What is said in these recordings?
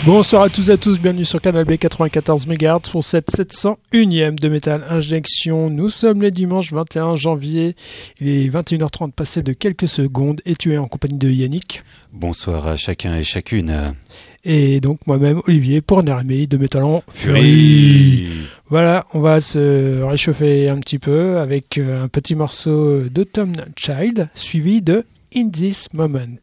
Bonsoir à tous et à tous, bienvenue sur Canal B 94 MHz pour cette 701e de Metal Injection. Nous sommes le dimanche 21 janvier, il est 21h30 passé de quelques secondes et tu es en compagnie de Yannick. Bonsoir à chacun et chacune. Et donc moi-même Olivier pour Nermi de Metal en Fury. Voilà, on va se réchauffer un petit peu avec un petit morceau de Tom Child suivi de In This Moment.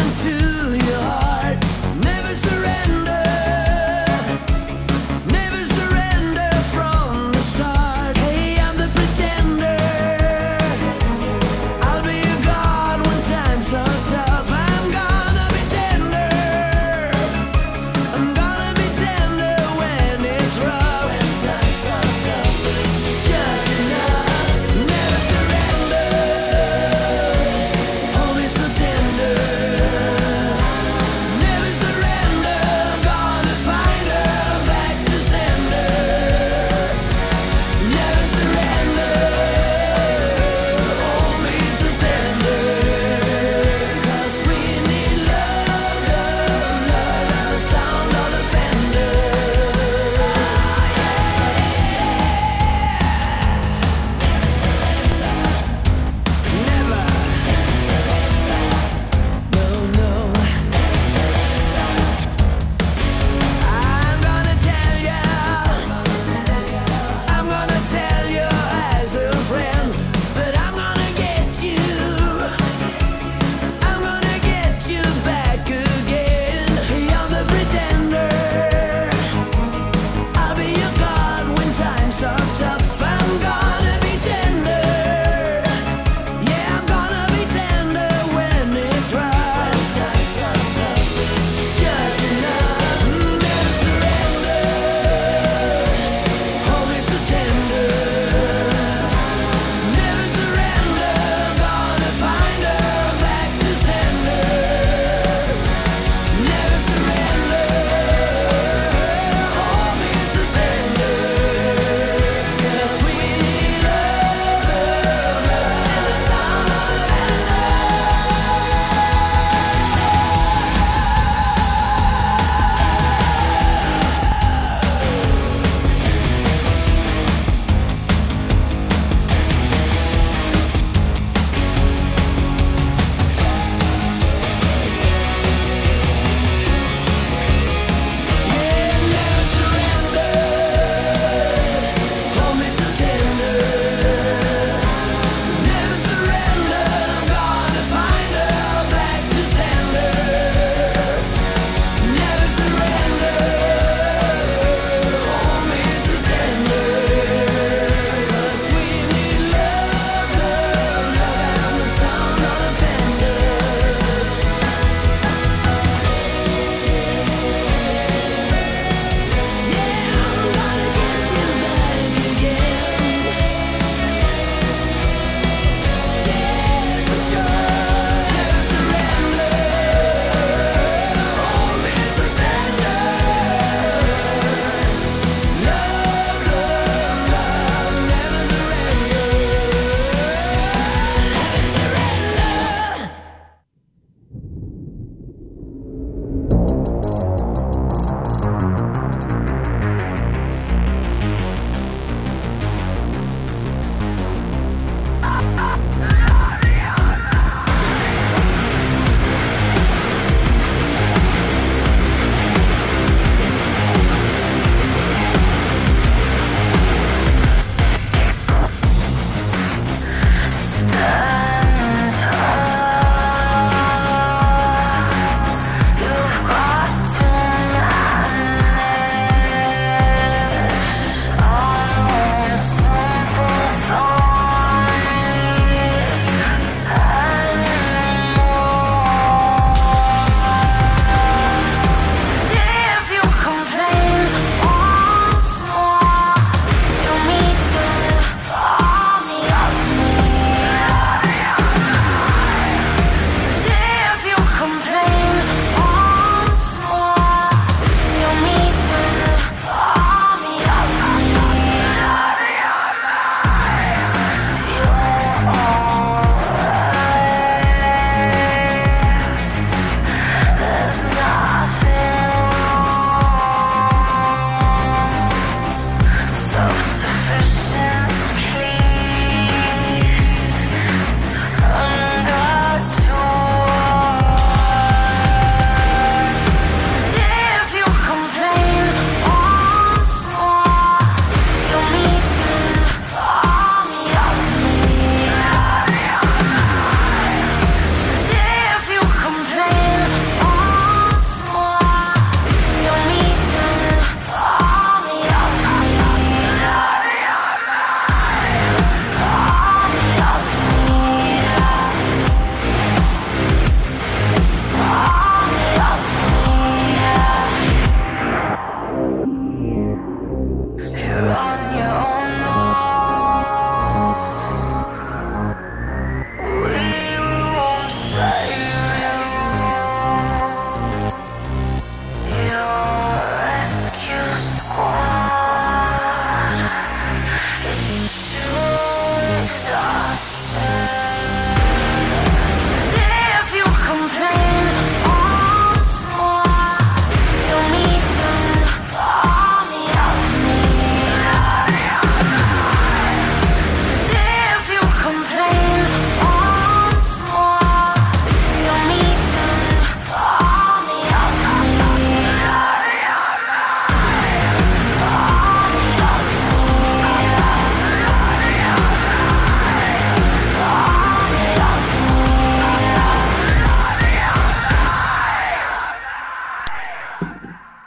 Never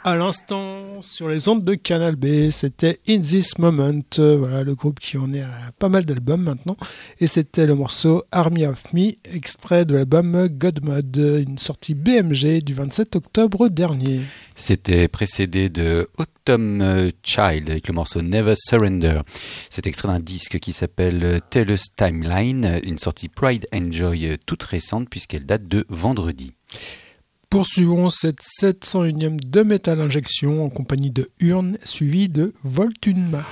À l'instant, sur les ondes de Canal B, c'était In This Moment, voilà le groupe qui en est à pas mal d'albums maintenant, et c'était le morceau Army of Me, extrait de l'album God Mode, une sortie BMG du 27 octobre dernier. C'était précédé de Autumn Child avec le morceau Never Surrender. C'est extrait d'un disque qui s'appelle Tell Us Timeline, une sortie Pride and Joy toute récente puisqu'elle date de vendredi. Poursuivons cette 701e de Metal Injection en compagnie de Urne, suivi de Voltunma.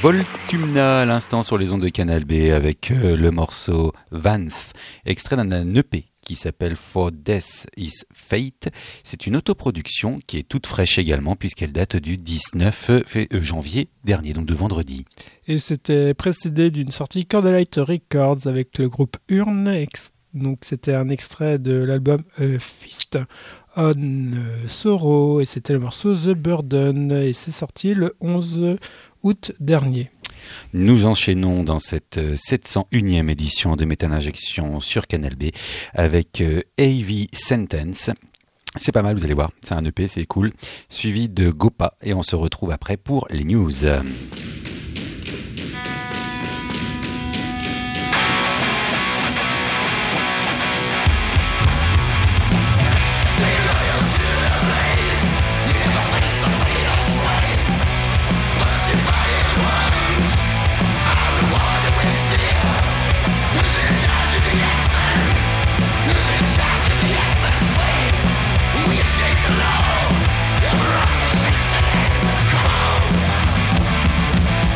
Voltumna à l'instant sur les ondes de Canal B avec le morceau Vance, extrait d'un EP qui s'appelle For Death is Fate. C'est une autoproduction qui est toute fraîche également puisqu'elle date du 19 janvier dernier, donc de vendredi. Et c'était précédé d'une sortie Candlelight Records avec le groupe Urne. Donc c'était un extrait de l'album Feast on Sorrow et c'était le morceau The Burden et c'est sorti le 11 août dernier. Nous enchaînons dans cette 701e édition de Metal Injection sur Canal B avec AV Sentence. C'est pas mal, vous allez voir, c'est un EP, c'est cool. Suivi de Gopa et on se retrouve après pour les news. Come on!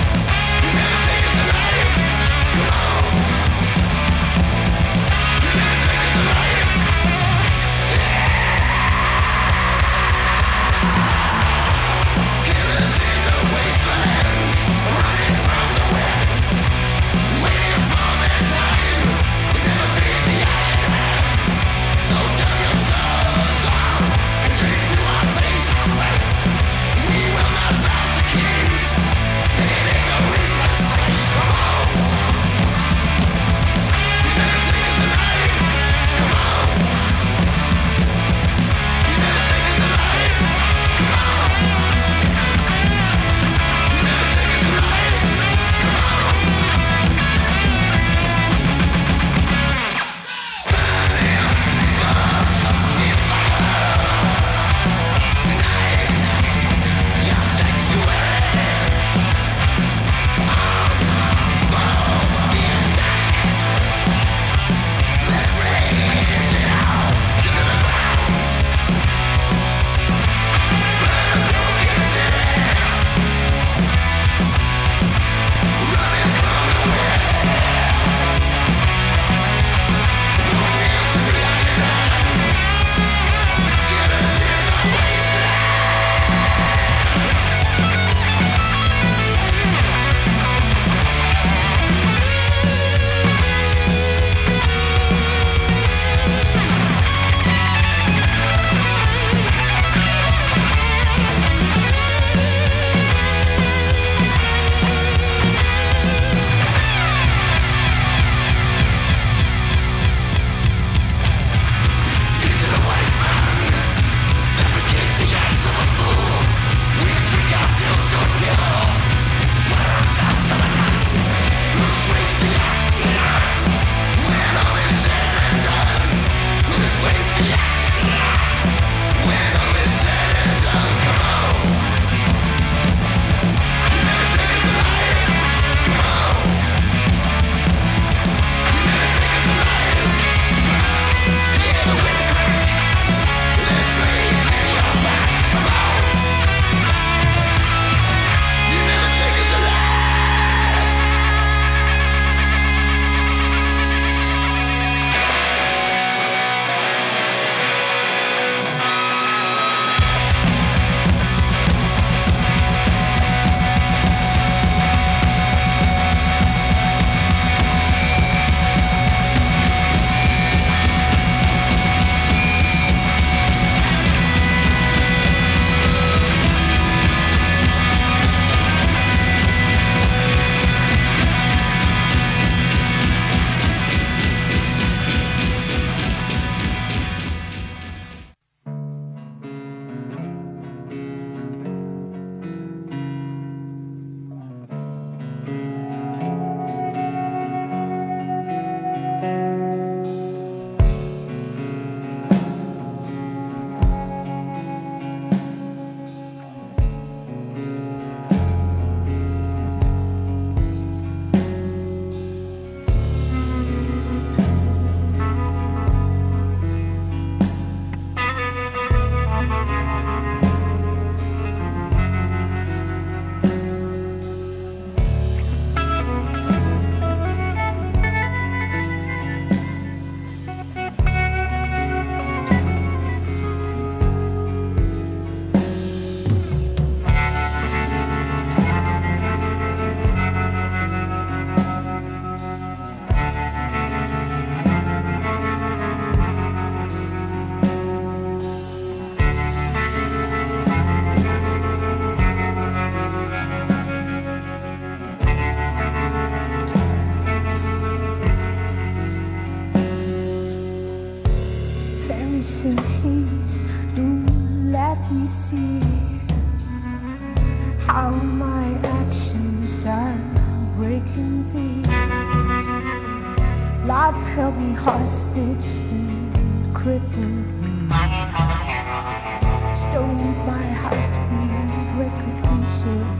forsaken thee. Life held me hostage, still crippled me. Stoned my heartbeat, recognition.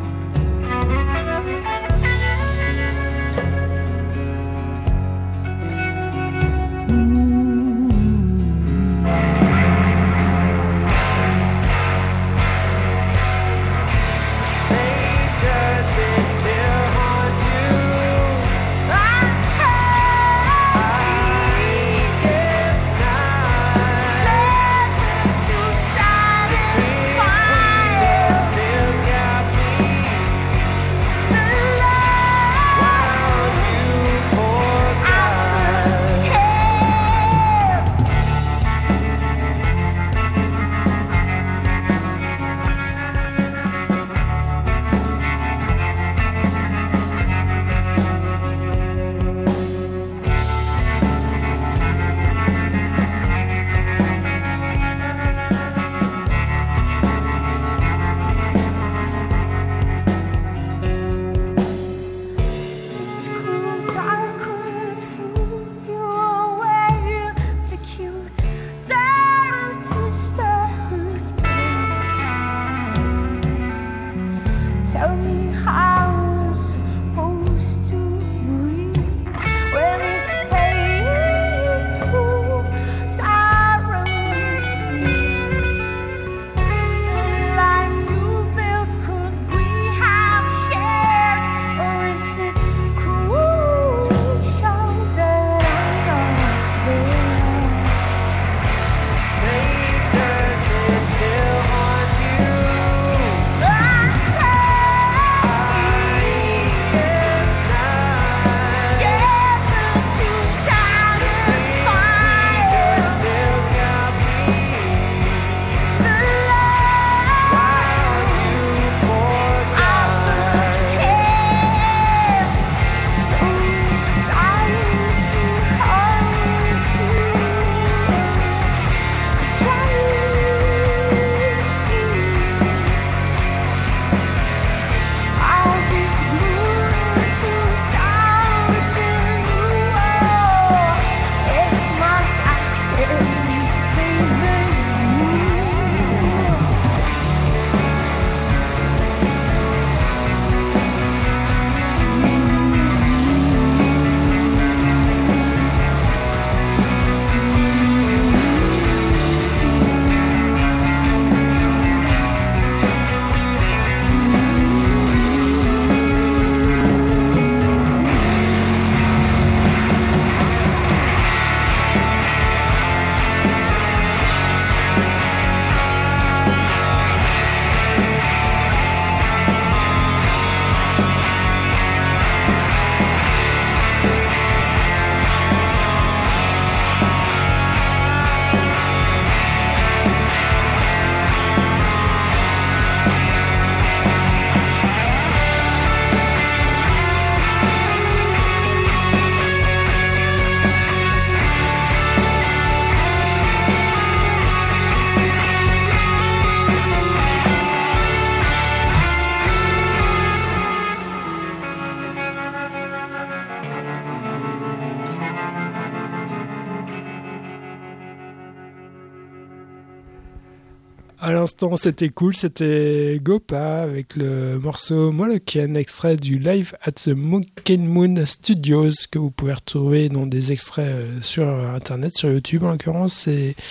À l'instant, c'était cool, c'était Gopa avec le morceau Molokian, extrait du Live at the Monkey Moon Studios, que vous pouvez retrouver dans des extraits sur Internet, sur YouTube en l'occurrence.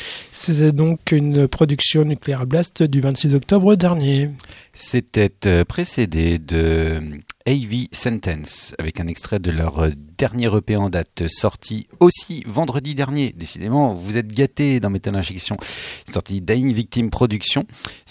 C'est donc une production Nuclear Blast du 26 octobre dernier. C'était précédé de AV Sentence, avec un extrait de leur dernier EP en date, sorti aussi vendredi dernier. Décidément, vous êtes gâtés dans Metal Injection. Sorti Dying Victim Production.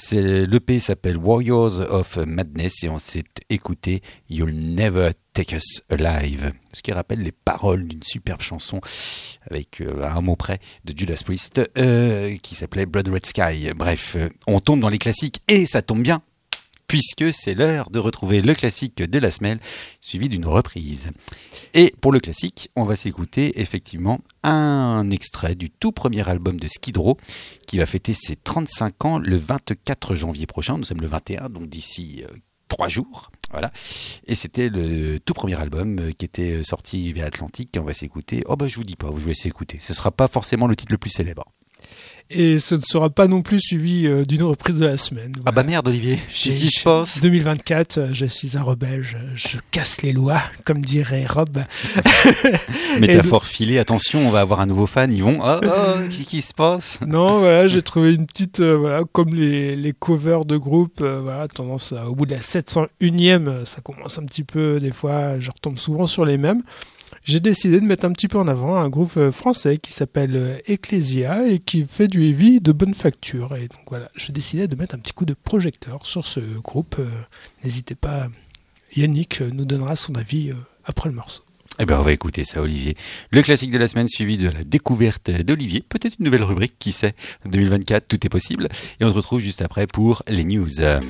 L'EP s'appelle Warriors of Madness et on s'est écouté You'll Never Take Us Alive, ce qui rappelle les paroles d'une superbe chanson avec un mot près de Judas Priest qui s'appelait Blood Red Sky. Bref, on tombe dans les classiques et ça tombe bien, puisque c'est l'heure de retrouver le classique de la semaine, suivi d'une reprise. Et pour le classique, on va s'écouter effectivement un extrait du tout premier album de Skid Row, qui va fêter ses 35 ans le 24 janvier prochain. Nous sommes le 21, donc d'ici 3 jours. Voilà. Et c'était le tout premier album qui était sorti via Atlantic. On va s'écouter. Oh bah je vous dis pas, je vais s'écouter. Ce sera pas forcément le titre le plus célèbre. Et ce ne sera pas non plus suivi d'une reprise de la semaine. Voilà. Ah bah merde Olivier, qu'est-ce qui se passe ? 2024, je suis un rebelle, je casse les lois, comme dirait Rob. Métaphore filée, attention, on va avoir un nouveau fan, ils vont qu'est-ce qui se passe ? Non, voilà, j'ai trouvé une petite, voilà, comme les covers de groupe, voilà, tendance à, au bout de la 701e, ça commence un petit peu, des fois, je retombe souvent sur les mêmes. J'ai décidé de mettre un petit peu en avant un groupe français qui s'appelle Ecclesia et qui fait du heavy de bonne facture. Et donc voilà, je décidais de mettre un petit coup de projecteur sur ce groupe. N'hésitez pas, Yannick nous donnera son avis après le morceau. Eh ben on va écouter ça Olivier. Le classique de la semaine suivi de la découverte d'Olivier. Peut-être une nouvelle rubrique, qui sait. 2024, tout est possible. Et on se retrouve juste après pour les news.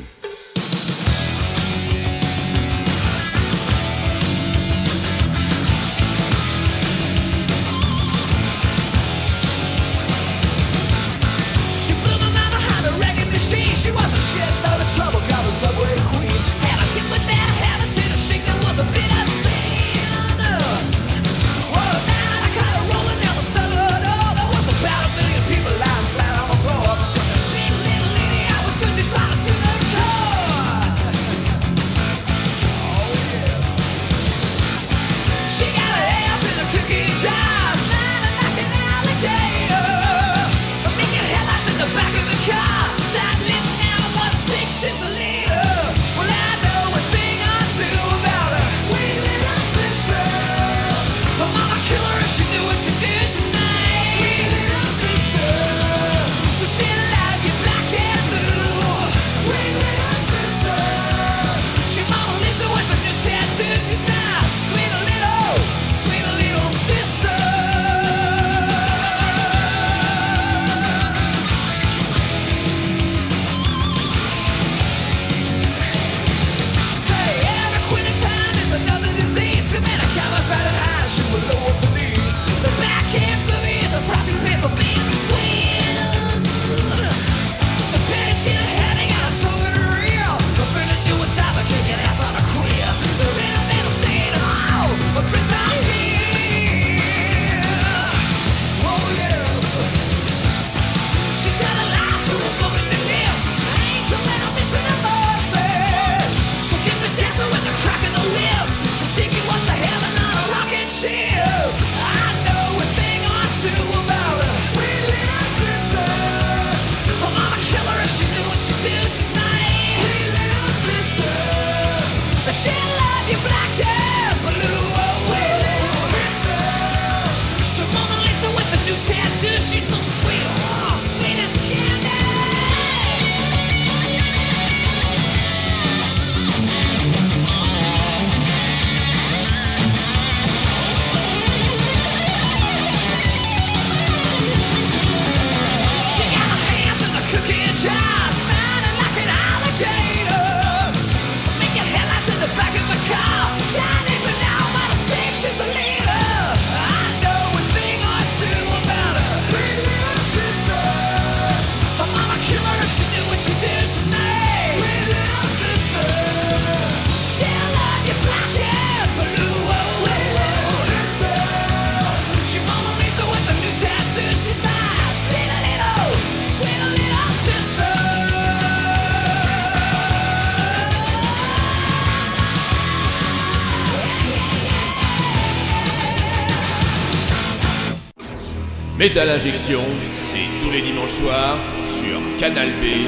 Metal Injection, c'est tous les dimanches soirs sur Canal B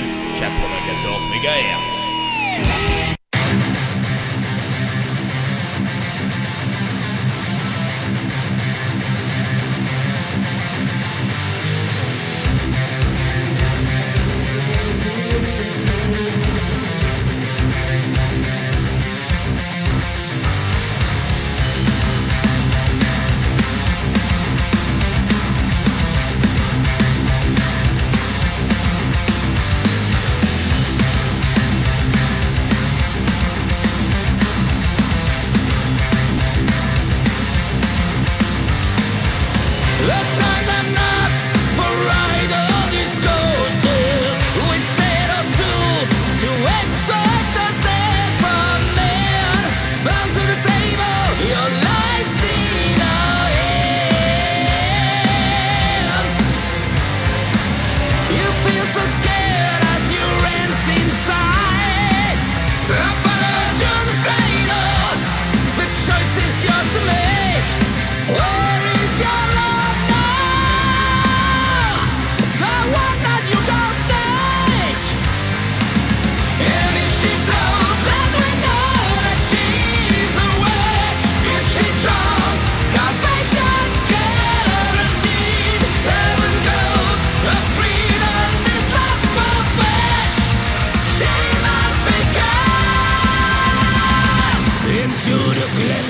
94 MHz.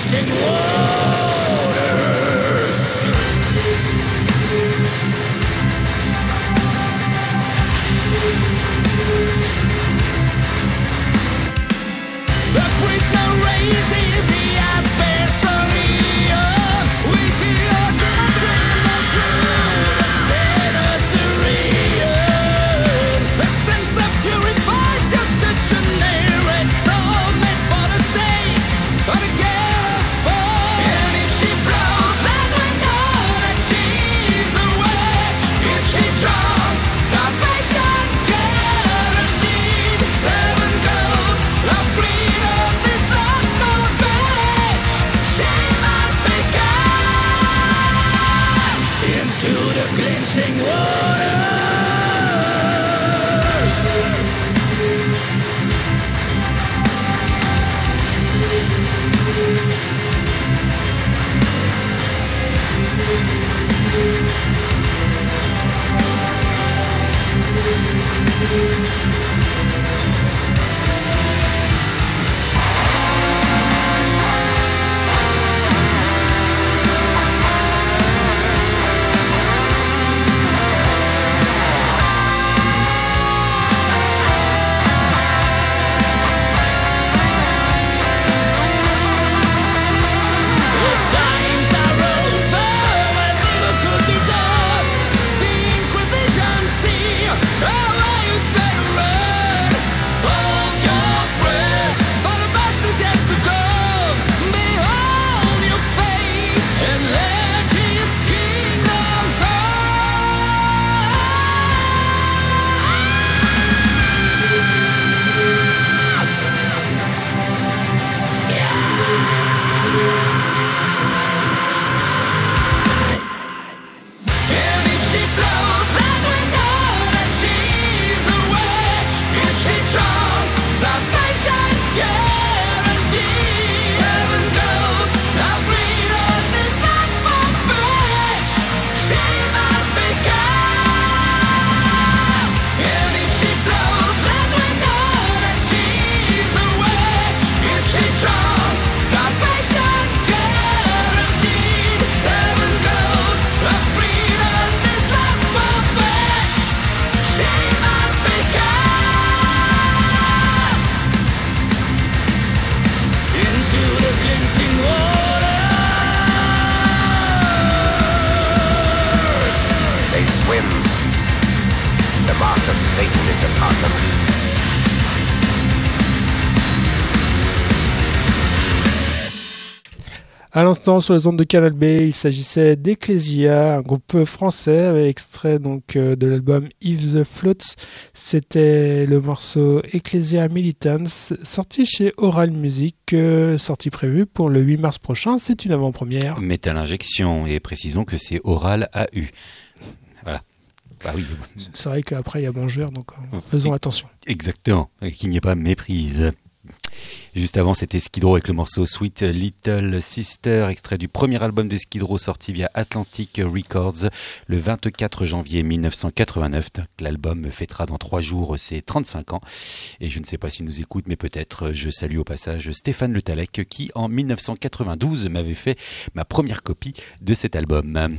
À l'instant, sur les ondes de Canal B, il s'agissait d'Ecclesia, un groupe français avec extrait donc de l'album If the Floats. C'était le morceau Ecclesia Militants, sorti chez Oral Music, sortie prévue pour le 8 mars prochain. C'est une avant-première. Metal Injection, et précisons que c'est Oral AU. Voilà. Bah oui. C'est vrai qu'après il y a Bonjour, donc faisons attention. Exactement, qu'il n'y ait pas méprise. Juste avant, c'était Skid Row avec le morceau Sweet Little Sister, extrait du premier album de Skid Row sorti via Atlantic Records le 24 janvier 1989. Donc, l'album fêtera dans 3 jours ses 35 ans. Et je ne sais pas s'il nous écoute, mais peut-être je salue au passage Stéphane Le Tallec qui, en 1992, m'avait fait ma première copie de cet album.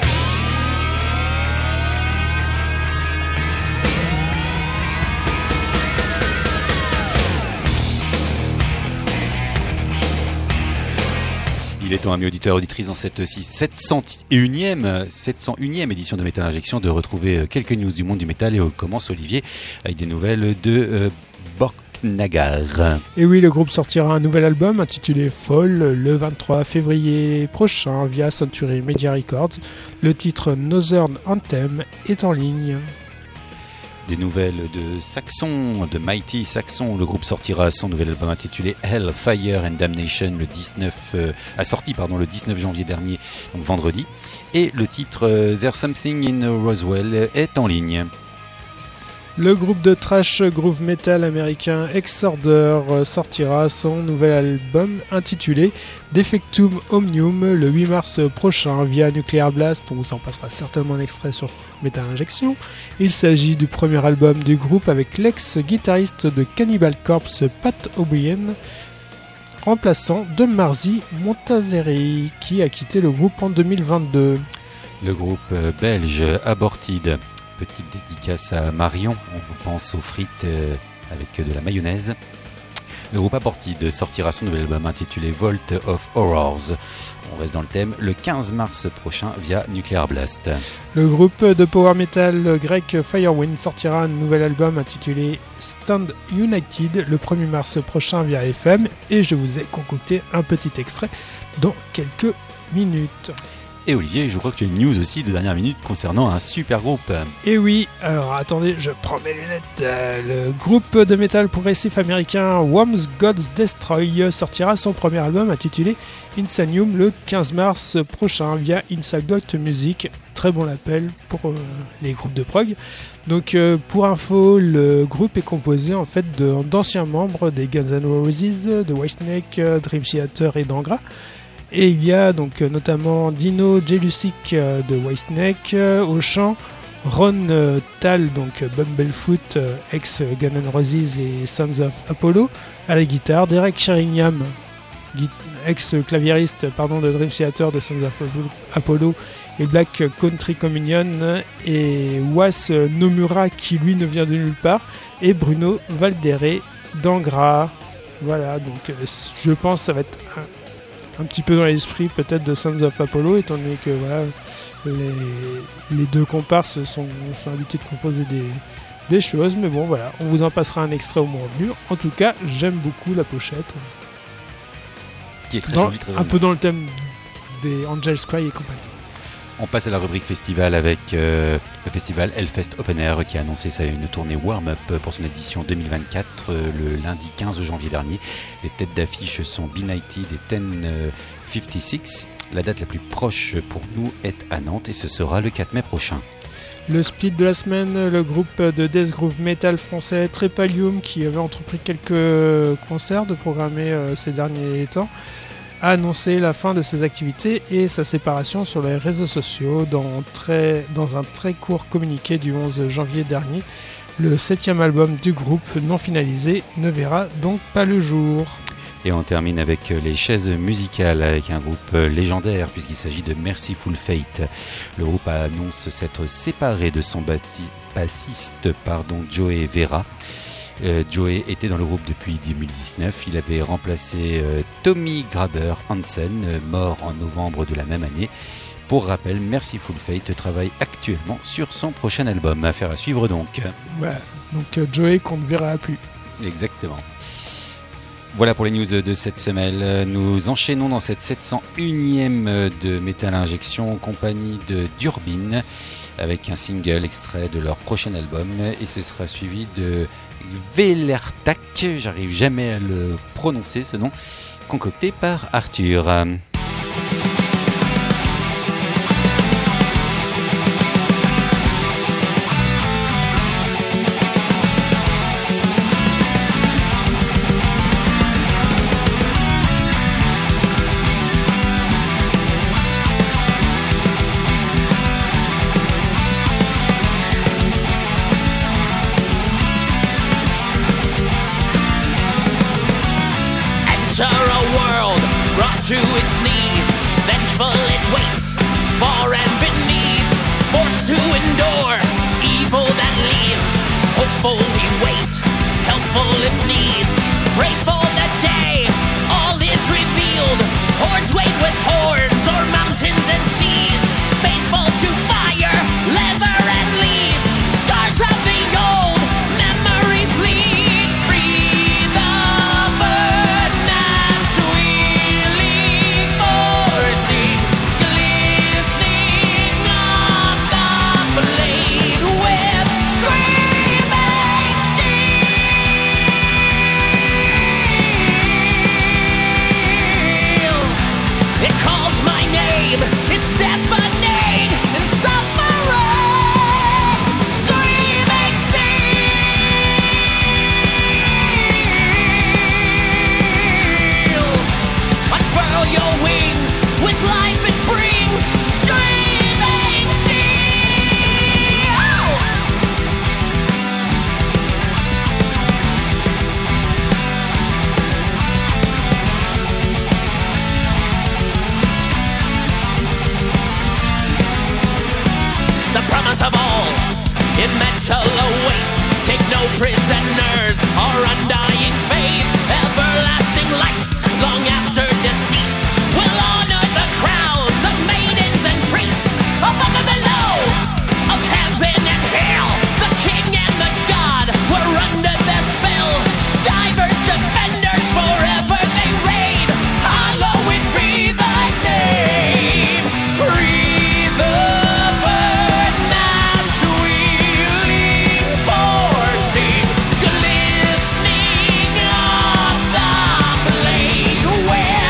Il est temps, amis auditeurs et auditrices, dans cette 701e édition de Metal Injection, de retrouver quelques news du monde du métal. Et on commence, Olivier, avec des nouvelles de Borknagar. Et oui, le groupe sortira un nouvel album intitulé Fall le 23 février prochain via Century Media Records. Le titre Northern Anthem est en ligne. Des nouvelles de Saxon, de Mighty Saxon. Le groupe sortira son nouvel album intitulé Hell, Fire and Damnation le 19 janvier dernier, donc vendredi. Et le titre There's Something in Roswell est en ligne. Le groupe de thrash groove metal américain Exorder sortira son nouvel album intitulé Defectum Omnium le 8 mars prochain via Nuclear Blast. On vous en passera certainement un extrait sur Metal Injection. Il s'agit du premier album du groupe avec l'ex-guitariste de Cannibal Corpse Pat O'Brien. remplaçant de Marzi Montazeri, qui a quitté le groupe en 2022. Le groupe belge Aborted, petite dédicace à Marion, on pense aux frites avec de la mayonnaise. Le groupe Aborted sortira son nouvel album intitulé Vault of Horrors. On reste dans le thème, le 15 mars prochain via Nuclear Blast. Le groupe de power metal grec Firewind sortira un nouvel album intitulé Stand United le 1er mars prochain via FM, et je vous ai concocté un petit extrait dans quelques minutes. Et Olivier, je crois que tu as une news aussi de dernière minute concernant un super groupe. Et oui, alors attendez, je prends mes lunettes. Le groupe de métal progressif américain Worms Gods Destroy sortira son premier album intitulé Insanium le 15 mars prochain via Inside Out Music. Très bon label pour les groupes de prog. Donc pour info, le groupe est composé en fait d'anciens membres des Guns N' Roses, de Whitesnake, Dream Theater et d'Angra. Et il y a donc notamment Dino Jelusic de Whitesnake au chant, Ron Tal, donc Bumblefoot, ex Guns N' Roses et Sons of Apollo, à la guitare, Derek Sheringham, ex claviériste de Dream Theater, de Sons of Apollo et Black Country Communion, et Was Nomura qui lui ne vient de nulle part, et Bruno Valdere d'Angra. Voilà, donc je pense que ça va être un petit peu dans l'esprit peut-être de Sons of Apollo, étant donné que voilà, les deux comparses sont habitués de composer des choses, mais bon voilà, on vous en passera un extrait au moment venu. En tout cas, j'aime beaucoup la pochette. Qui est très jolie, très un peu dans le thème des Angel's Cry et compagnie. On passe à la rubrique festival avec le festival Hellfest Open Air qui a annoncé une tournée warm-up pour son édition 2024 le lundi 15 janvier dernier. Les têtes d'affiche sont B90 et 1056. La date la plus proche pour nous est à Nantes et ce sera le 4 mai prochain. Le split de la semaine, le groupe de death groove metal français Trepalium, qui avait entrepris quelques concerts de programmer ces derniers temps, a annoncé la fin de ses activités et sa séparation sur les réseaux sociaux dans un très court communiqué du 11 janvier dernier. Le 7e album du groupe non finalisé ne verra donc pas le jour. Et on termine avec les chaises musicales avec un groupe légendaire puisqu'il s'agit de Mercyful Fate. Le groupe annonce s'être séparé de son bassiste Joey Vera. Joey était dans le groupe depuis 2019. Il avait remplacé Tommy Graber Hansen, mort en novembre de la même année. Pour rappel, Mercyful Fate travaille actuellement sur son prochain album. Affaire à suivre donc. Voilà, donc Joey qu'on ne verra plus. Exactement. Voilà pour les news de cette semaine. Nous enchaînons dans cette 701e de Metal Injection en compagnie de Durbin avec un single extrait de leur prochain album et ce sera suivi de Velertak, j'arrive jamais à le prononcer ce nom, concocté par Arthur. To its knees, vengeful it waits, far and beneath, forced to endure evil that leaves. Hopeful we wait, helpful if needs, pray for the day all is revealed. Hordes wait with horns or mountains and seas, faithful to fire, leather and leaves. Scars of the old memory fleet, free the burden and sweet. Last of all, immortal awaits. Take no prisoners or undying faith. Everlasting light, long after decease, will honor the crowns of maidens and priests. Above and below, of heaven and hell, the king and the god were under their spell. Divers, defenders, forever they reign. Hallowed be thy name. Breathe the burn that sweetly forcing, glistening on the blade. Where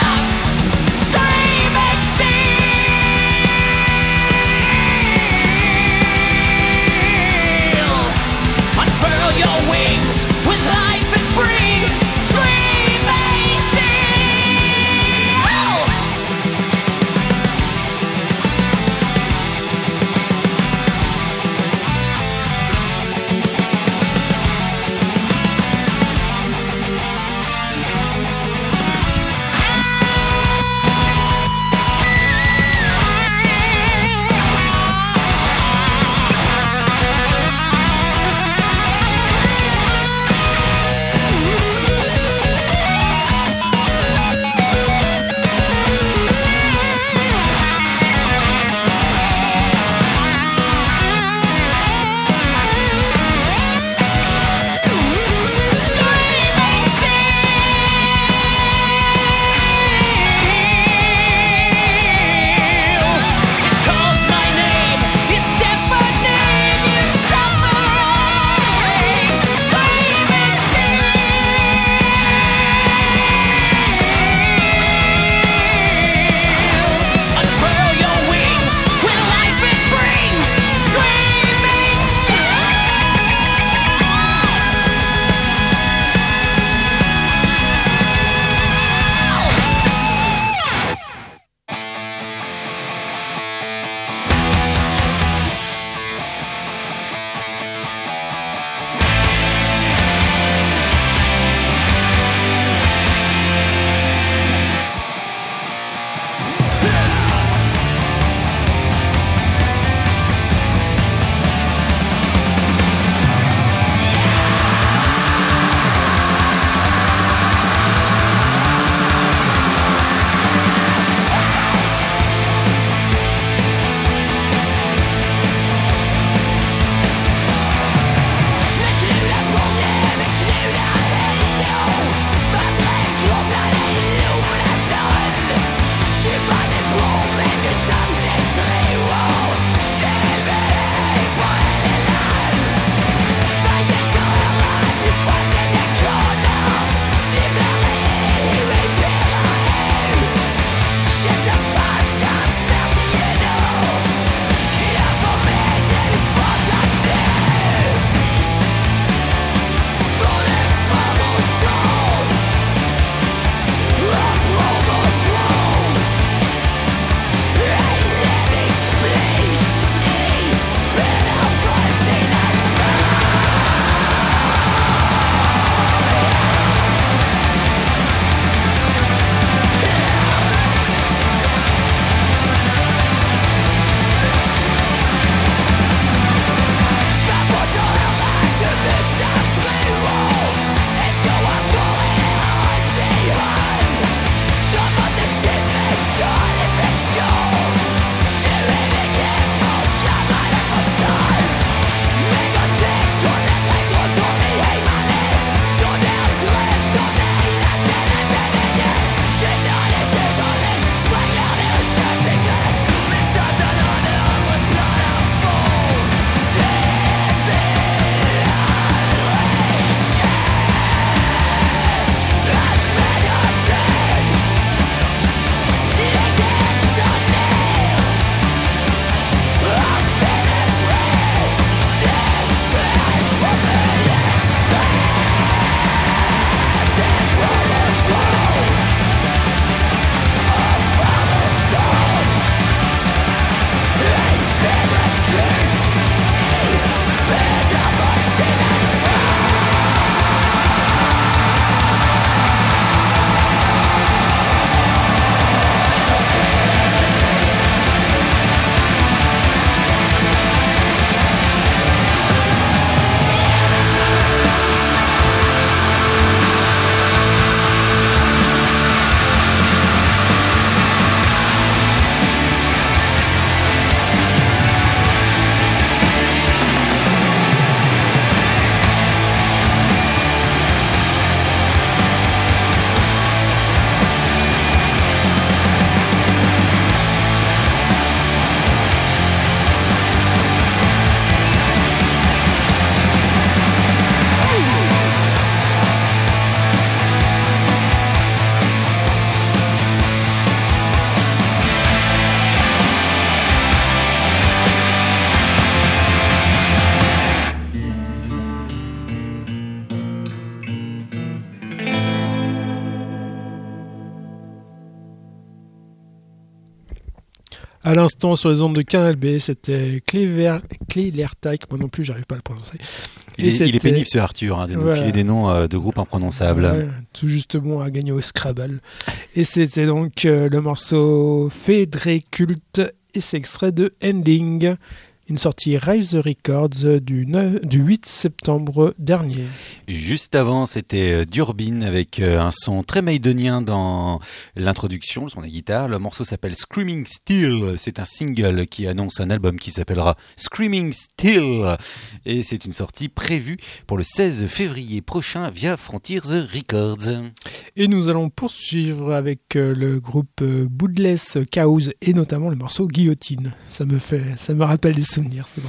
À l'instant, sur les ondes de Canal B, c'était Clélertac. Moi non plus, j'arrive pas à le prononcer. Il est pénible, ce Arthur, de nous filer des noms de groupes imprononçables. Ouais, tout justement à gagner au Scrabble. Et c'était donc le morceau Fédré Culte, et c'est extrait de Ending, une sortie Rise the Records du 8 septembre dernier. Juste avant, c'était Durbin avec un son très maidenien dans l'introduction, le son de la guitare. Le morceau s'appelle Screaming Still. C'est un single qui annonce un album qui s'appellera Screaming Still. Et c'est une sortie prévue pour le 16 février prochain via Frontiers Records. Et nous allons poursuivre avec le groupe Boundless Chaos et notamment le morceau Guillotine. Ça me rappelle des souvenirs, c'est bon.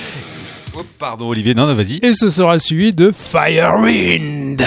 Oh, pardon Olivier, non, vas-y. Et ce sera suivi de Firewind.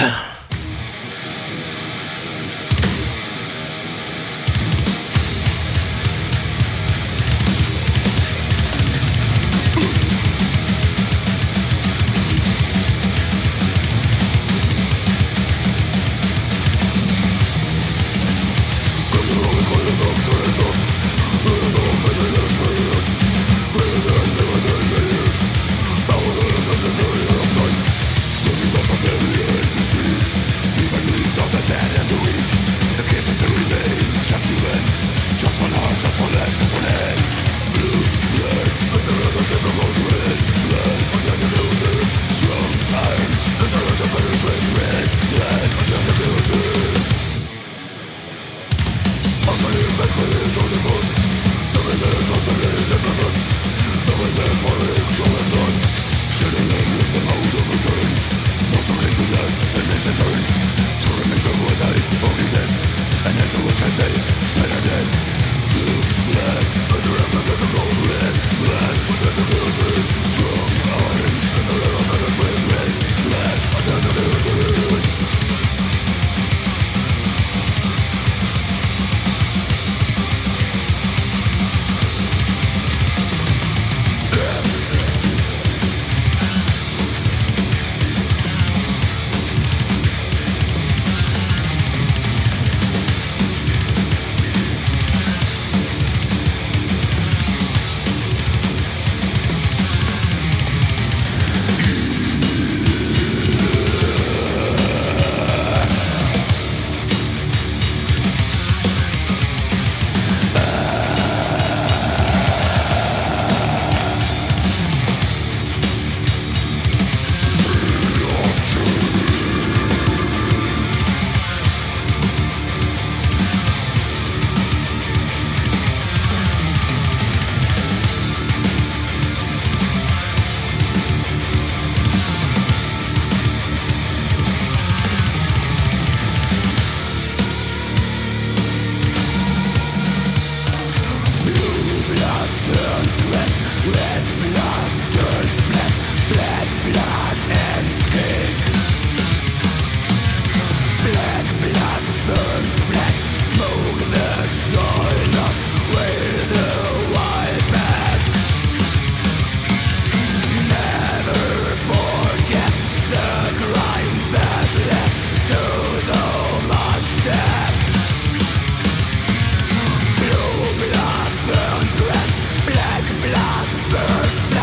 Black blood burns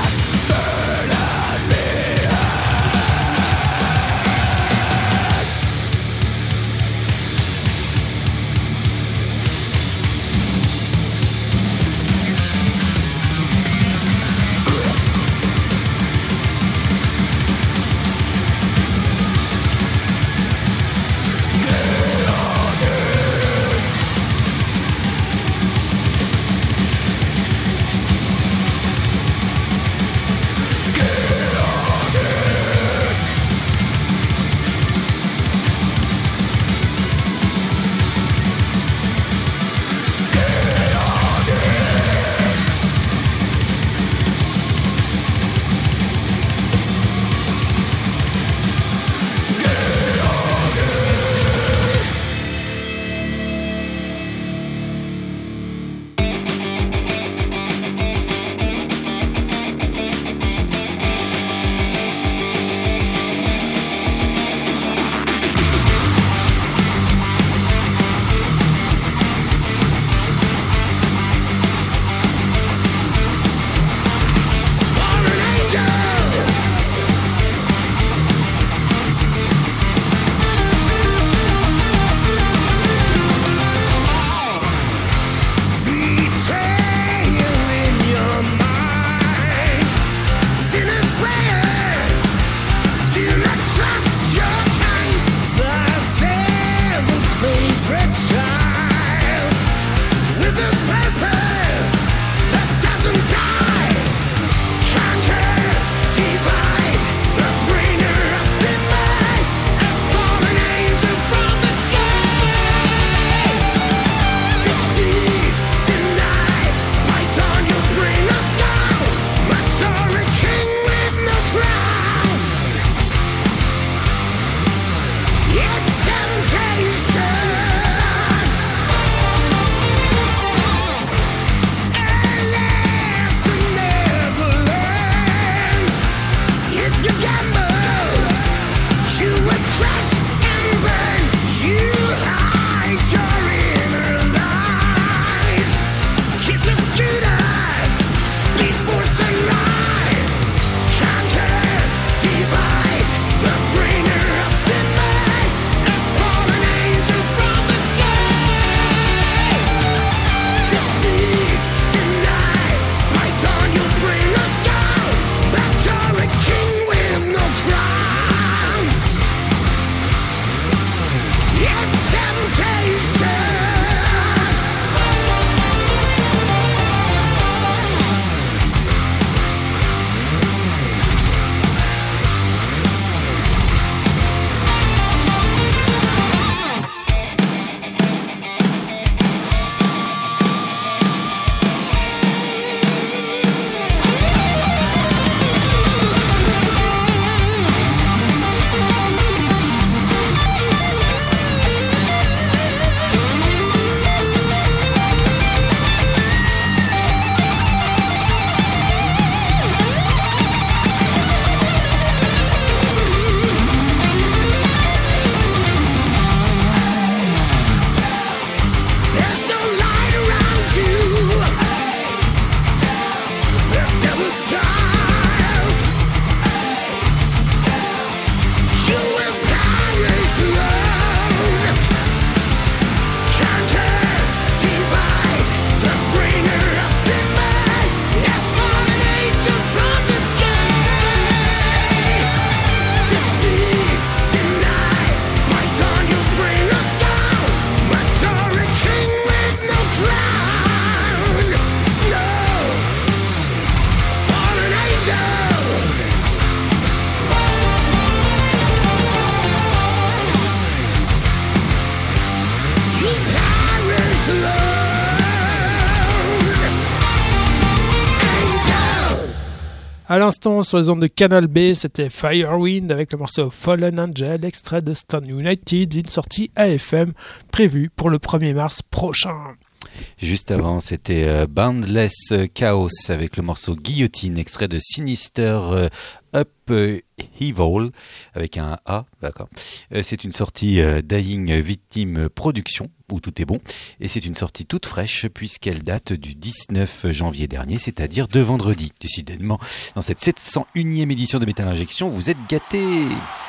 À l'instant, sur les ondes de Canal B, c'était Firewind avec le morceau Fallen Angel, extrait de Stone United, une sortie AFM prévue pour le 1er mars prochain. Juste avant, c'était Boundless Chaos avec le morceau Guillotine, extrait de Sinister Up Evil avec un A, d'accord. C'est une sortie Dying Victim Production, où tout est bon, et c'est une sortie toute fraîche puisqu'elle date du 19 janvier dernier, c'est-à-dire de vendredi. Décidément, dans cette 701e édition de Metal Injection, vous êtes gâtés.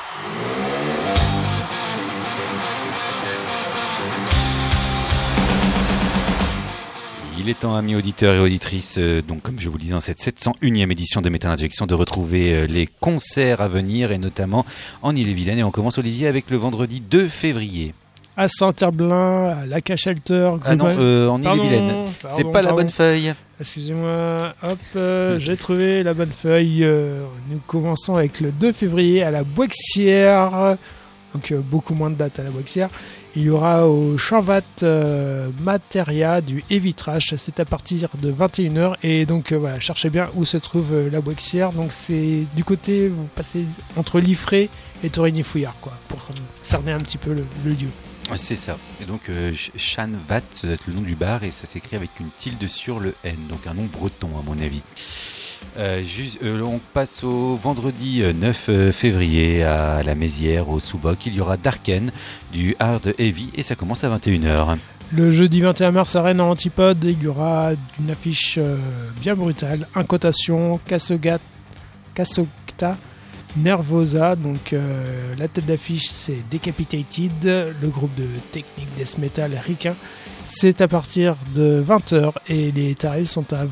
Il est temps, amis auditeurs et auditrices, donc comme je vous le disais, dans cette 701e édition de Metal Injection, de retrouver les concerts à venir, et notamment en Ille-et-Vilaine. Et on commence, Olivier, avec le vendredi 2 février. À Saint-Herblain, à l'Aka Shelter. Ah non, en Ille-et-Vilaine. C'est pas la bonne feuille. Excusez-moi, hop, j'ai trouvé la bonne feuille. Nous commençons avec le 2 février à la Bouexière. Donc beaucoup moins de dates à la Bouexière. Il y aura au Chamvat Materia du Heavy Trash, c'est à partir de 21h. Et donc voilà, cherchez bien où se trouve la Bouexière. Donc c'est du côté, vous passez entre Liffré et Torigny-Fouillard, quoi, pour cerner un petit peu le lieu. C'est ça. Et donc Chanvat, ça doit être le nom du bar, et ça s'écrit avec une tilde sur le N, donc un nom breton à mon avis. On passe au vendredi 9 février à la Mézières, au Sous-Boc. Il y aura Darken, du Hard Heavy, et ça commence à 21h. Le jeudi 21 mars à Rennes en Antipode, il y aura une affiche bien brutale. Incotation, Casogata, Nervosa. Donc la tête d'affiche, c'est Decapitated, le groupe de technique death metal ricain. C'est à partir de 20h et les tarifs sont à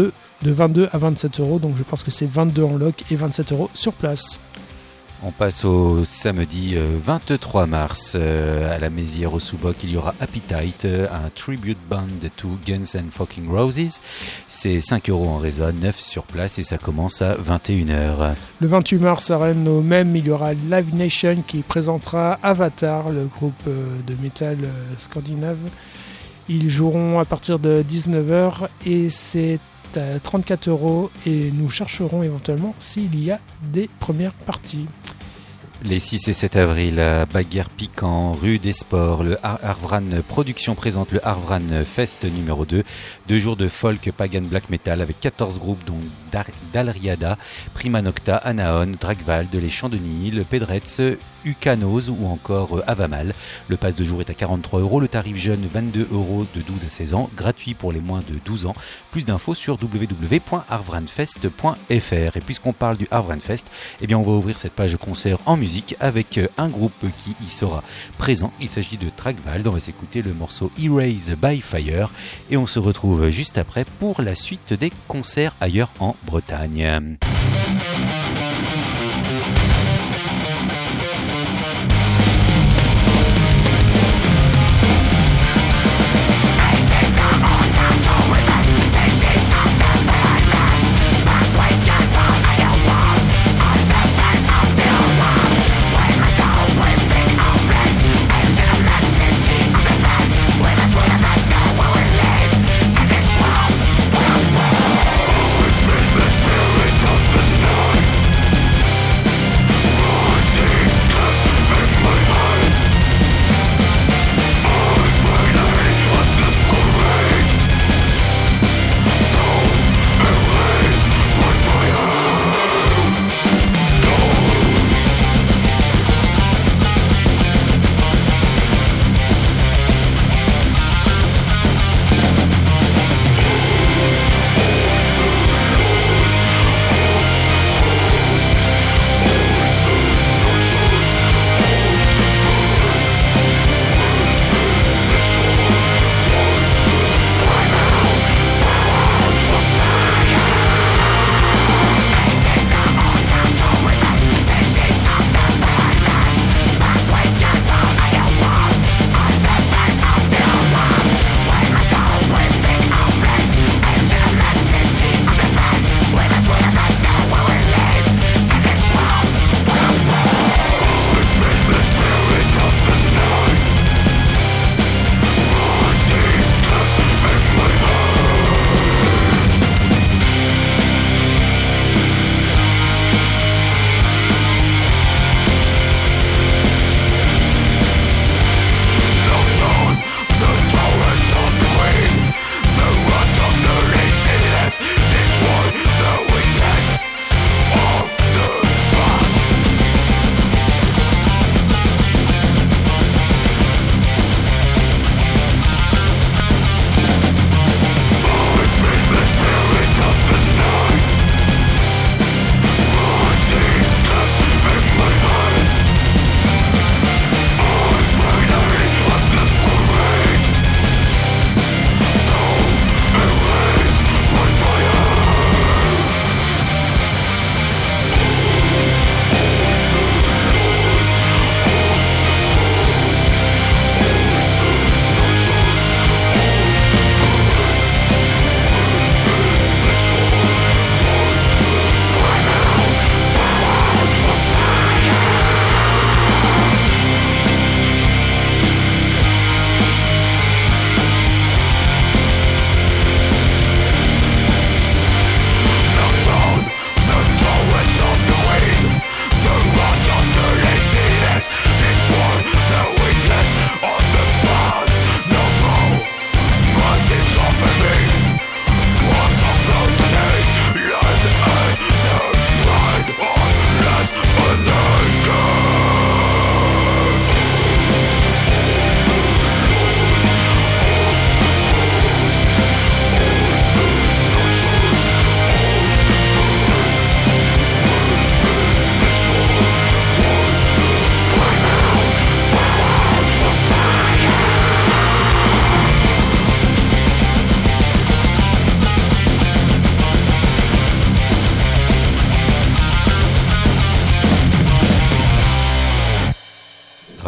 de 22 à 27 euros, donc je pense que c'est 22 en loc et 27 euros sur place. On passe au samedi 23 mars à la Mézières au Sous-Boc. Il y aura Appetite, un tribute band to Guns N' Fucking Roses. C'est 5 euros en raison, 9 sur place, et ça commence à 21h. Le 28 mars à Rennes au même, il y aura Live Nation qui présentera Avatar, le groupe de métal scandinave. Ils joueront à partir de 19h et c'est à 34 euros, et nous chercherons éventuellement s'il y a des premières parties. Les 6 et 7 avril à Baguère Piquant, rue des Sports, le Arvran Production présente le Arvran Fest numéro 2. 2 jours de folk pagan black metal avec 14 groupes dont Dalriada, Prima Nocta, Anaon, Dragvald, Les Champs de Nihil, Pedretz, Ucanos ou encore Avamal. Le pass de jour est à 43 euros, le tarif jeune 22 euros de 12 à 16 ans, gratuit pour les moins de 12 ans. Plus d'infos sur www.arvranfest.fr. Et puisqu'on parle du Arvran Fest, eh bien on va ouvrir cette page de concert en musique avec un groupe qui y sera présent. Il s'agit de Dragvald. On va s'écouter le morceau Erase by Fire et on se retrouve juste après pour la suite des concerts ailleurs en Bretagne. Don't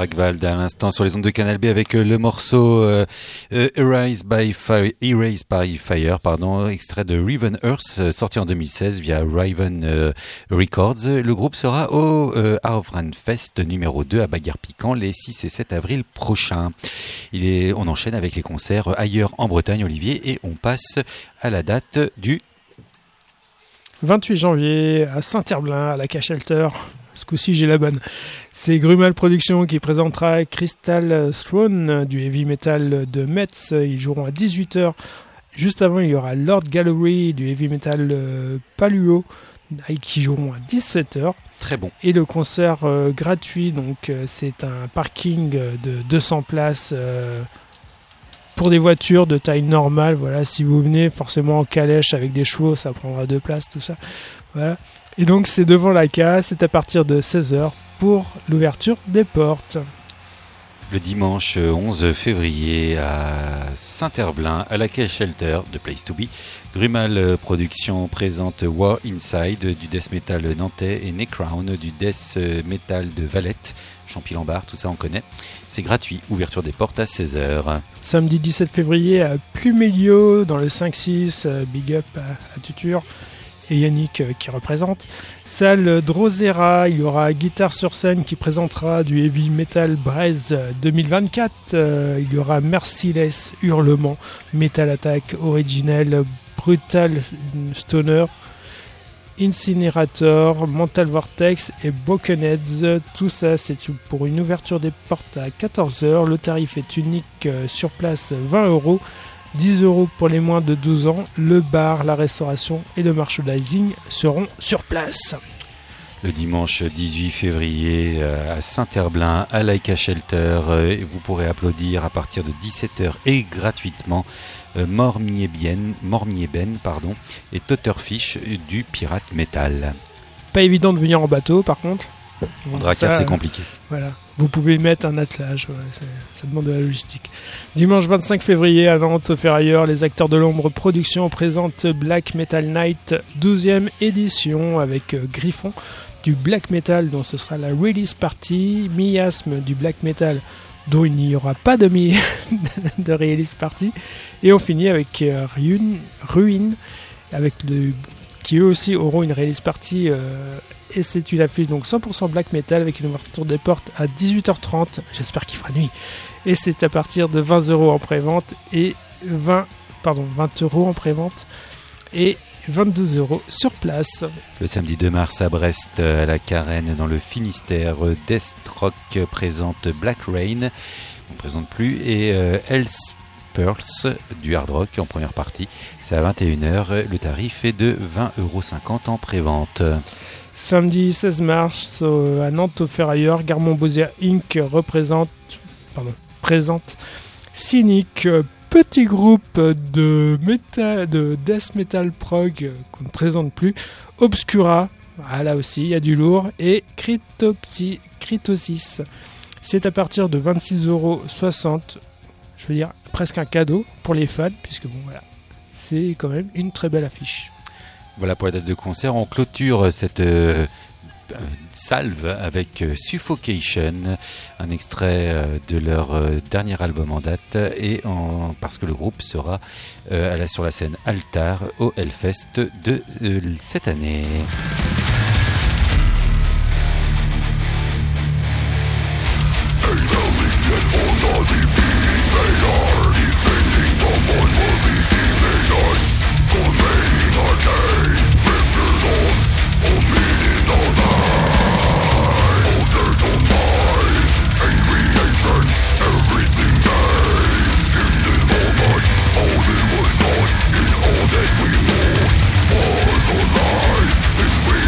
Ragvald à l'instant sur les ondes de Canal B avec le morceau Erased by Fire, extrait de Raven Earth, sorti en 2016 via Raven Records. Le groupe sera au Avran Fest numéro 2 à Baguères-Piquant les 6 et 7 avril prochains. On enchaîne avec les concerts ailleurs en Bretagne, Olivier, et on passe à la date du 28 janvier à Saint-Herblain, à la K-Shelter. Ce coup-ci, j'ai la bonne. C'est Grumal Productions qui présentera Crystal Throne du heavy metal de Metz. Ils joueront à 18h. Juste avant, il y aura Lord Gallery du heavy metal Paluo qui joueront à 17h. Très bon. Et le concert gratuit, donc c'est un parking de 200 places pour des voitures de taille normale. Voilà, si vous venez forcément en calèche avec des chevaux, ça prendra 2 places, tout ça. Voilà. Et donc c'est devant la case, c'est à partir de 16h pour l'ouverture des portes. Le dimanche 11 février à Saint-Herblain, à la K-Shelter de Place to Be, Grumal Productions présente War Inside du death metal nantais et Necrown du death metal de Valette, Champy-Lambard, tout ça on connaît. C'est gratuit, ouverture des portes à 16h. Samedi 17 février à Plumelio dans le 5-6, big up à Tutur. Et Yannick qui représente. Salle Drosera, il y aura Guitare sur scène qui présentera du heavy metal Braise 2024. Il y aura Merciless, Hurlement, Metal Attack originel, Brutal Stoner, Incinerator, Mental Vortex et Broken Heads. Tout ça, c'est pour une ouverture des portes à 14h. Le tarif est unique sur place, 20€. 10€ pour les moins de 12 ans. Le bar, la restauration et le merchandising seront sur place. Le dimanche 18 février à Saint-Herblain, à la K-Shelter, vous pourrez applaudir à partir de 17h et gratuitement Mormieben et Totterfish du Pirate Metal. Pas évident de venir en bateau par contre. En Drakkar, c'est compliqué. Voilà. Vous pouvez mettre un attelage, ça demande de la logistique. Dimanche 25 février à Nantes, au Ferrailleur, les Acteurs de l'Ombre Productions présentent Black Metal Night 12e édition avec Griffon du Black Metal, dont ce sera la release party, Miasme du Black Metal, dont il n'y aura pas de release party, et on finit avec Ruin, qui eux aussi auront une release party. Et c'est une affiche donc 100% black metal avec une ouverture des portes à 18h30. J'espère qu'il fera nuit. Et c'est à partir de 20€ en pré-vente et 20€ en pré-vente et 22€ sur place. Le samedi 2 mars à Brest, à la Carène, dans le Finistère, Death Rock présente Black Rain. On ne présente plus. Et Hell's Pearls du hard rock en première partie. C'est à 21h. Le tarif est de 20,50€ en pré-vente. Samedi 16 mars à Nantes au Ferrailleur, Garmont-Beauzère Inc. présente Cynic, petit groupe de death metal prog qu'on ne présente plus, Obscura, là aussi il y a du lourd, et Critosis. C'est à partir de 26,60€, je veux dire presque un cadeau pour les fans, puisque bon voilà, c'est quand même une très belle affiche. Voilà pour la date de concert. On clôture cette salve avec Suffocation, un extrait de leur dernier album en date, parce que le groupe sera sur la scène Altar au Hellfest de cette année. All that we want was alive, and we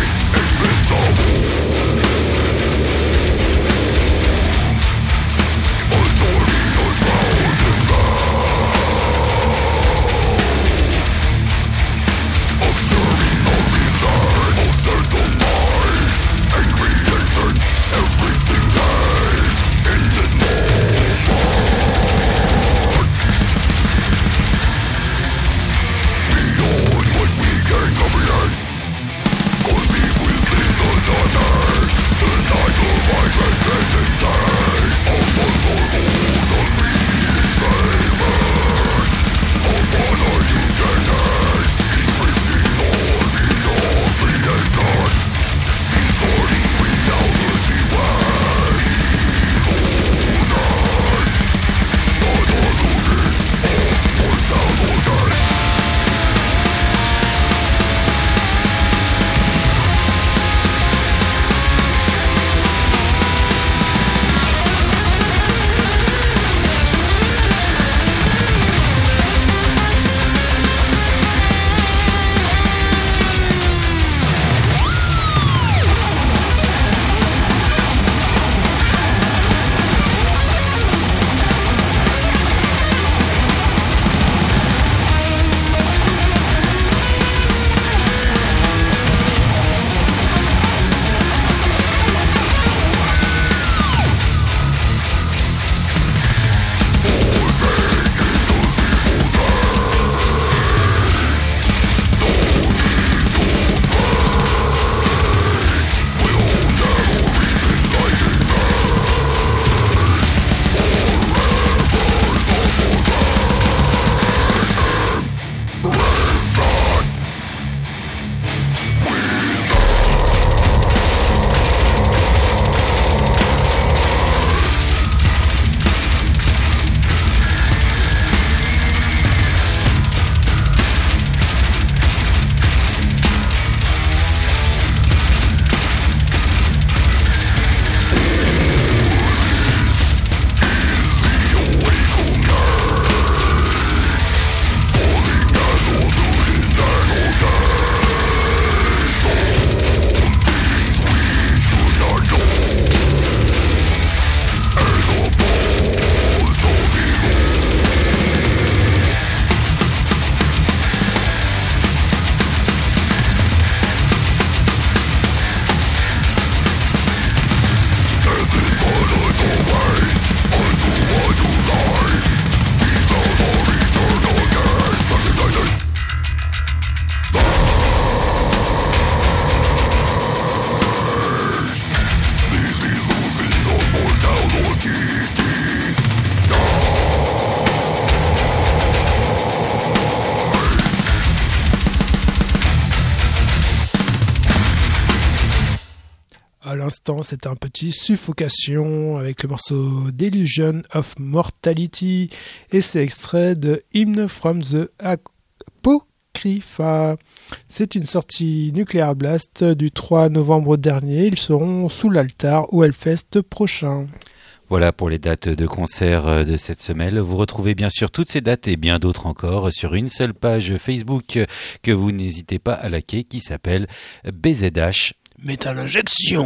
à l'instant, c'était un petit Suffocation avec le morceau Delusion of Mortality et c'est extrait de Hymn from the Apocrypha. C'est une sortie Nuclear Blast du 3 novembre dernier. Ils seront sous l'altar au Hellfest prochain. Voilà pour les dates de concert de cette semaine. Vous retrouvez bien sûr toutes ces dates et bien d'autres encore sur une seule page Facebook que vous n'hésitez pas à liker qui s'appelle BZH Metal Injection.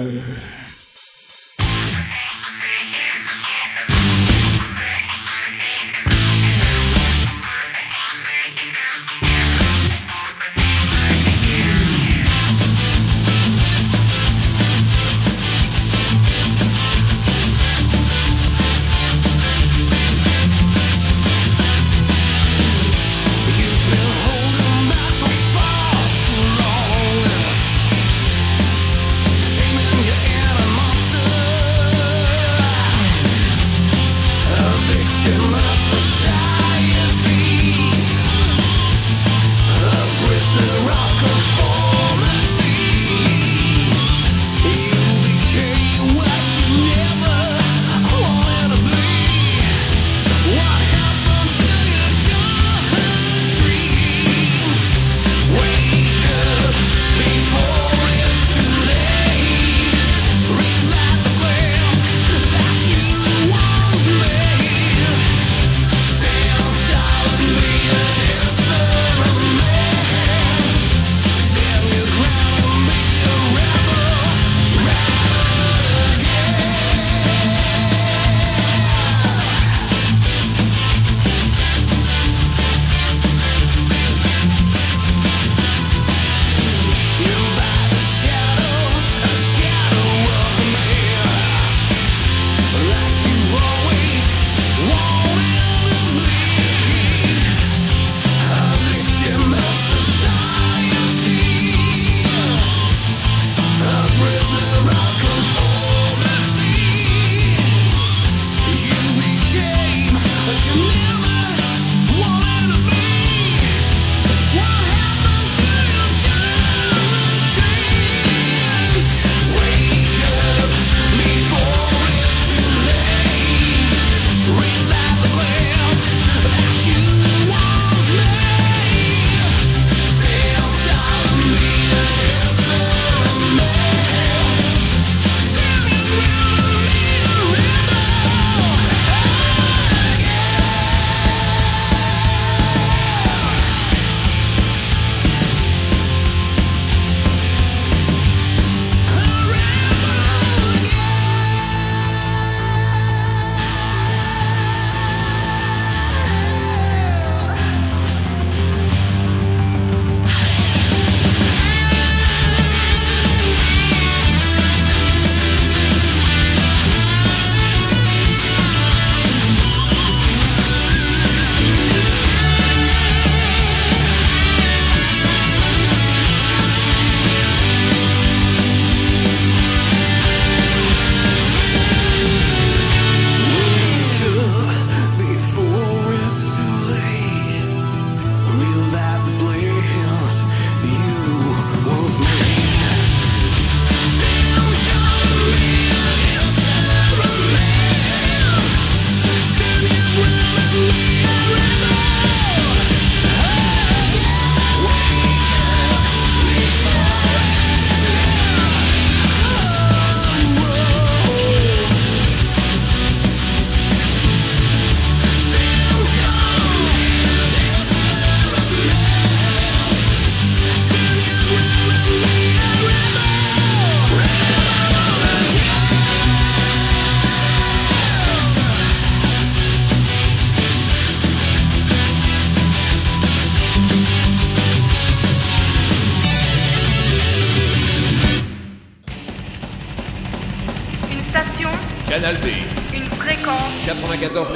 Canal B. Une fréquence. 94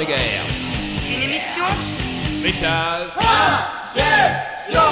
MHz. Une émission. Metal. Injection.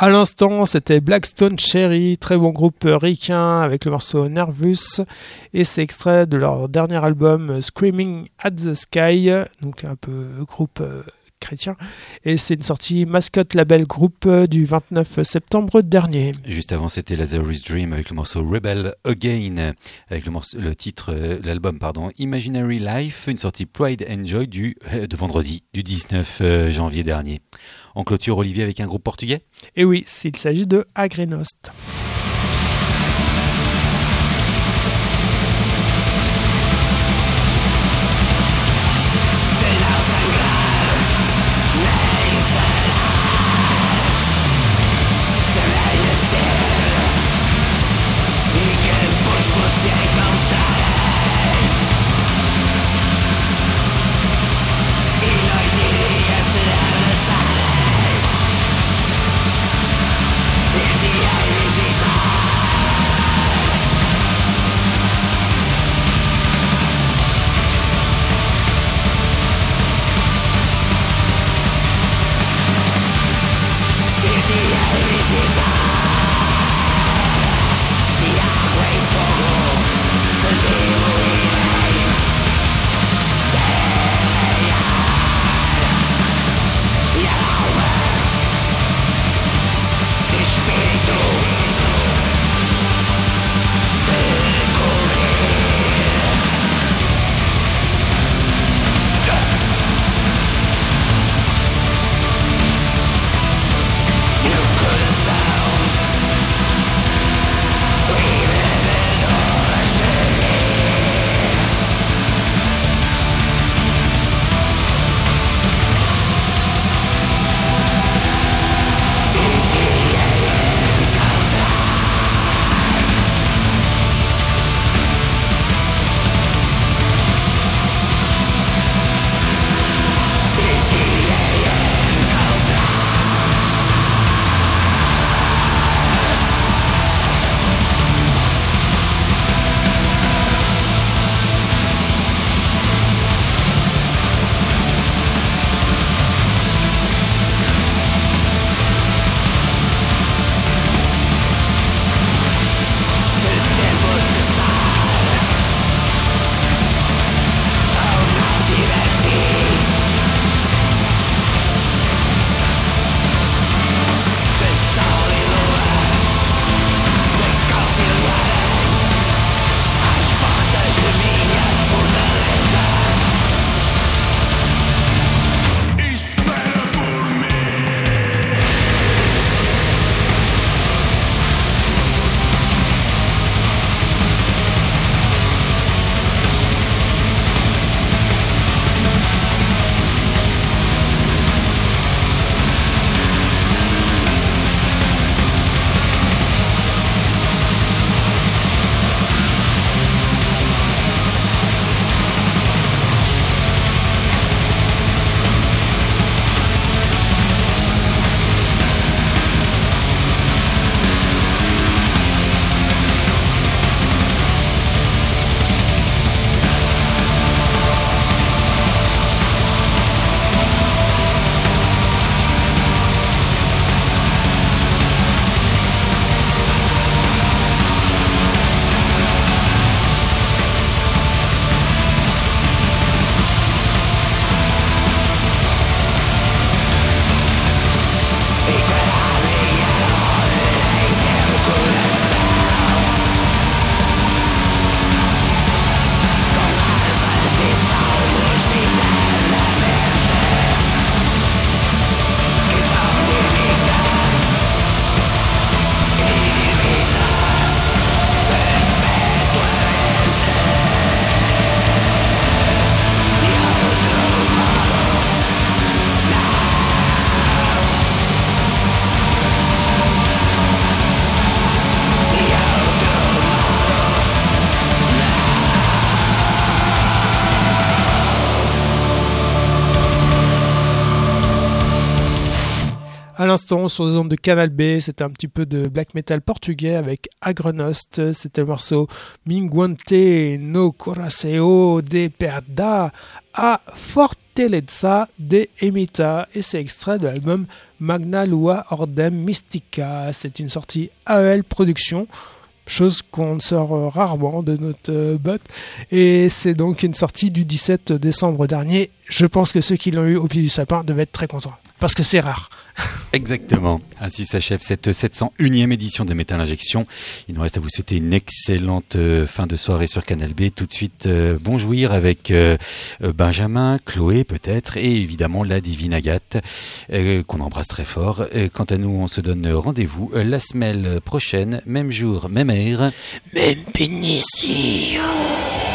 À l'instant, c'était Blackstone Cherry, très bon groupe ricain avec le morceau Nervous, et c'est extrait de leur dernier album Screaming at the Sky, donc un peu groupe chrétien, et c'est une sortie Mascot Label Group du 29 septembre dernier. Juste avant, c'était Lazarus Dream avec le morceau Rebel Again, avec l'album Imaginary Life, une sortie Pride and Joy de vendredi, du 19 janvier dernier. On clôture, Olivier, avec un groupe portugais ? Et oui, il s'agit de Agrenost. À l'instant, sur les ondes de Canal B, c'était un petit peu de black metal portugais avec Agrenost. C'était le morceau Minguante no Coração de Perda a Fortuna. Telezza de Emita et c'est extrait de l'album Magna Lua Ordem Mystica. C'est une sortie AEL Productions, chose qu'on sort rarement de notre bot, et c'est donc une sortie du 17 décembre dernier. Je pense que ceux qui l'ont eu au pied du sapin devaient être très contents, parce que c'est rare. Exactement. Ainsi s'achève cette 701e édition de Metal Injection. Il nous reste à vous souhaiter une excellente fin de soirée sur Canal B. Tout de suite, bon jouir avec Benjamin, Chloé peut-être, et évidemment la divine Agathe, qu'on embrasse très fort. Quant à nous, on se donne rendez-vous la semaine prochaine, même jour, même heure, même pénition.